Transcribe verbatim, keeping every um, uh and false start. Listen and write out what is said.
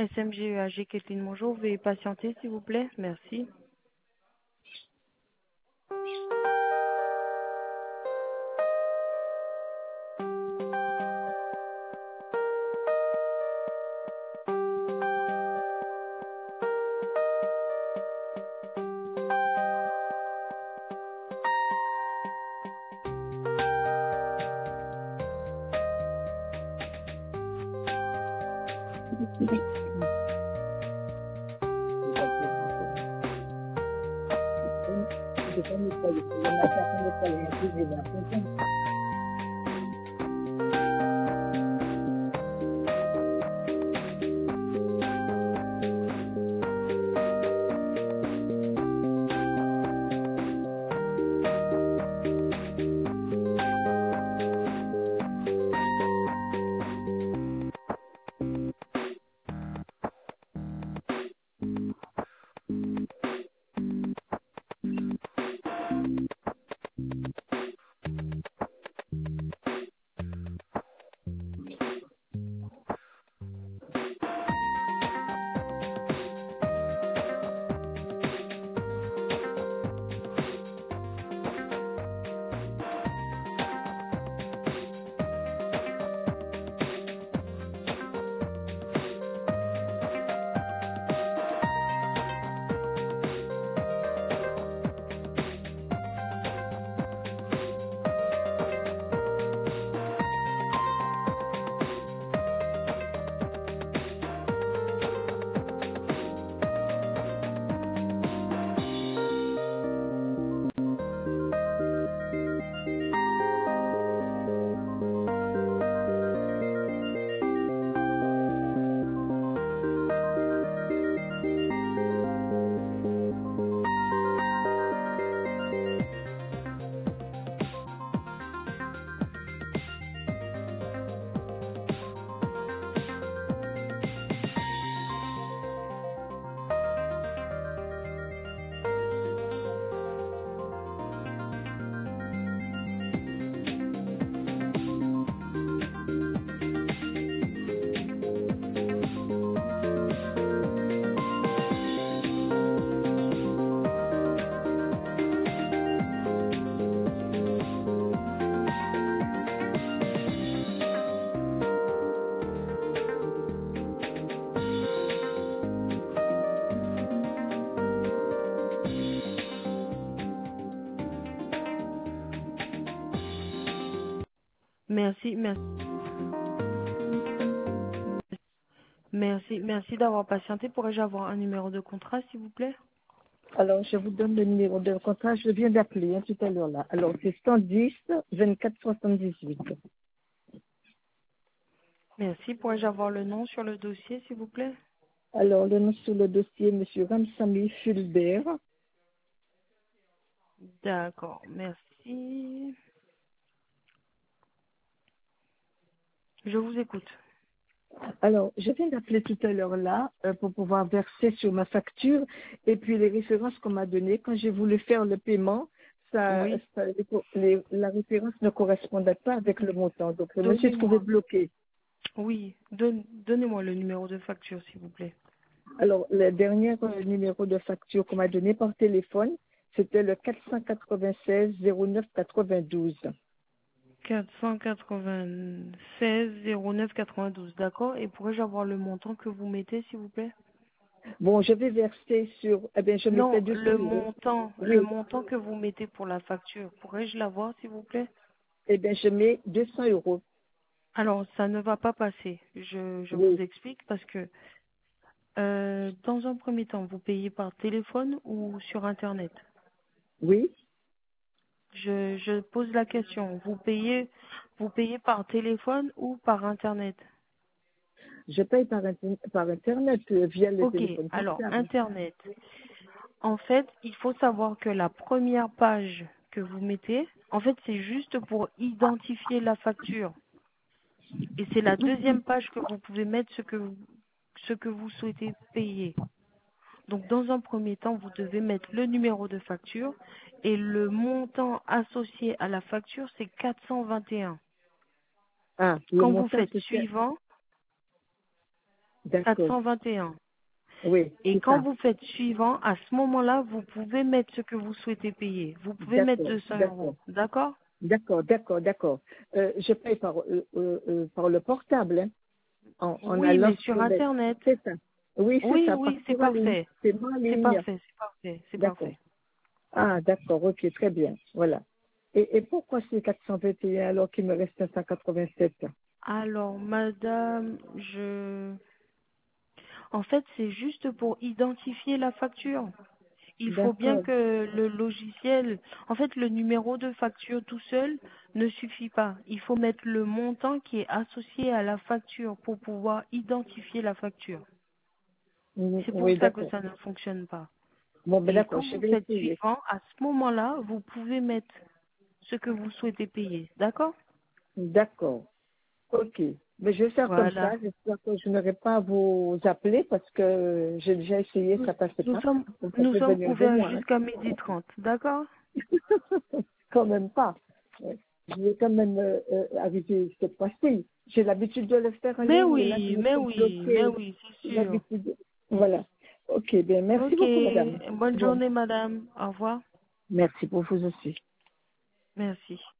S M G E A G Kathleen, bonjour. Veuillez patienter, s'il vous plaît. Merci. Merci, merci. Merci, merci d'avoir patienté. Pourrais-je avoir un numéro de contrat, s'il vous plaît? Alors, je vous donne le numéro de contrat. Je viens d'appeler hein, tout à l'heure là. Alors, c'est cent dix vingt-quatre soixante-dix-huit. Merci. Pourrais-je avoir le nom sur le dossier, s'il vous plaît? Alors, le nom sur le dossier, Monsieur Ramsamy Fulbert. D'accord, merci. Je vous écoute. Alors, je viens d'appeler tout à l'heure là euh, pour pouvoir verser sur ma facture et puis les références qu'on m'a données. Quand j'ai voulu faire le paiement, ça, Oui. ça- les- la référence ne correspondait pas avec le montant. Donc, je me suis trouvé Donnez-moi. bloqué. Oui, donne- donnez-moi le numéro de facture, s'il vous plaît. Alors, le dernier euh, numéro de facture qu'on m'a donné par téléphone, c'était le quatre cent quatre-vingt-seize zéro neuf quatre-vingt-douze. quatre cent quatre-vingt-seize zéro neuf quatre-vingt-douze, d'accord. Et pourrais-je avoir le montant que vous mettez, s'il vous plaît? Bon, je vais verser sur, eh bien, je mettais Non, deux cents le euros. montant, le Oui, montant que vous mettez pour la facture, pourrais-je l'avoir, s'il vous plaît? eh bien, je mets deux cents euros. Alors, ça ne va pas passer. Je, je vous Oui, explique parce que euh, dans un premier temps, vous payez par téléphone ou sur Internet? oui, Je, je pose la question. Vous payez, vous payez par téléphone ou par Internet? je paye par, inter- par Internet euh, via le Ok, téléphone alors portable. Internet. En fait, il faut savoir que la première page que vous mettez, en fait, c'est juste pour identifier la facture. Et c'est la deuxième page que vous pouvez mettre ce que vous, ce que vous souhaitez payer. Donc, dans un premier temps, vous devez mettre le numéro de facture et le montant associé à la facture, c'est quatre cent vingt et un. Ah, le Quand vous montant, faites c'était, suivant, D'accord. quatre cent vingt et un. Oui, Et c'est quand ça. vous faites suivant, à ce moment-là, vous pouvez mettre ce que vous souhaitez payer. Vous pouvez mettre D'accord, deux cents d'accord. euros. D'accord? D'accord, d'accord, d'accord. Euh, je paye par, euh, euh, euh, par le portable, hein, en, en Oui, allant mais sur sur le... Internet. C'est ça. Oui, c'est Oui, ça, oui, c'est partir en ligne. parfait. C'est ma C'est ligne. parfait, c'est parfait, c'est D'accord. parfait. Ah, d'accord, ok, très bien. Voilà. Et, et pourquoi c'est quatre cent vingt et un alors qu'il me reste cinq cent quatre-vingt-sept? Alors, madame, je... En fait, c'est juste pour identifier la facture. Il faut bien D'accord. que le logiciel, en fait, le numéro de facture tout seul ne suffit pas. Il faut mettre le montant qui est associé à la facture pour pouvoir identifier la facture. Mm, C'est pour oui, ça que d'accord. ça ne fonctionne pas. Bon, ben Et d'accord, quand je vous vais faites essayer. suivant, à ce moment-là, vous pouvez mettre ce que vous souhaitez payer. D'accord? D'accord. Ok. Mais je vais faire comme Voilà. ça. J'espère que je n'aurai pas à vous appeler parce que j'ai déjà essayé, Nous, ça passait nous pas. sommes, Donc ça nous peut sommes venir de ouverts moi. jusqu'à midi trente. D'accord? Hein. Quand même pas. Ouais. Je vais quand même euh, euh, arriver cette fois-ci. J'ai l'habitude de le faire en Mais ligne, mais là, je oui, me mais suis oui, mais bloquée. oui, c'est J'ai sûr. l'habitude. Voilà. Ok, bien, merci Ok. beaucoup, madame. Bonne Bon, journée, madame. Au revoir. merci pour vous aussi. Merci.